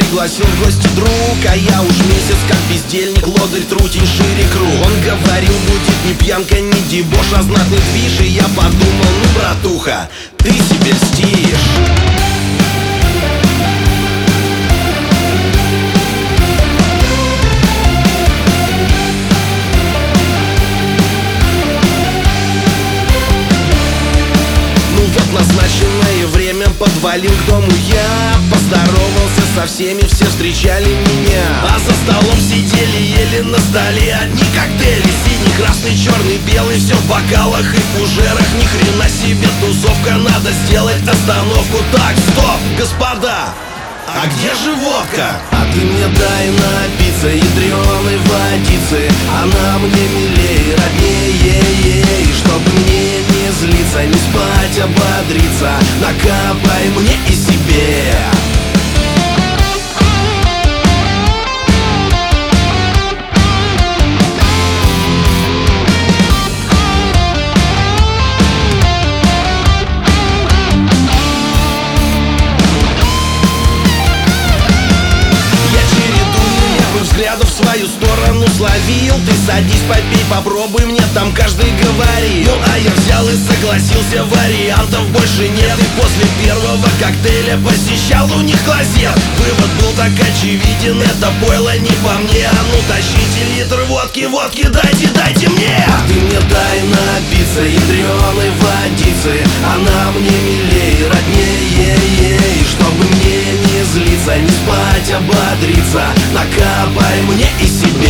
пригласил в гости друг, а я уж месяц как бездельник, лодырь, трутень, шире круг. Он говорил, будет не пьянка, не дебош, а знатный движ. И я подумал, ну, братуха, ты себе льстишь. Назначенное время подвалил к дому я, поздоровался со всеми, все встречали меня. А за столом сидели, ели на столе одни коктейли. Синий, красный, черный, белый, все в бокалах и фужерах. Ни хрена себе тусовка, надо сделать остановку. Так, стоп, господа, а где же водка? А ты мне дай напиться ядреной водицы, она мне милее, роднее, чтобы мне не злиться, не спать, ободриться. Накапай мне и себе. Взглядов в свою сторону словил. Ты садись, попей, попробуй, мне там каждый говорил. Ну а я взял и согласился, вариантов больше нет. И после первого коктейля посещал у них клозет. Вывод был так очевиден, это пойло не по мне. А ну тащите литр водки, водки дайте мне. А ты мне дай напиться ядреной водицы, она мне милее, роднее, чтобы мне не злиться, не спать, ободриться. Накапай мне и себе.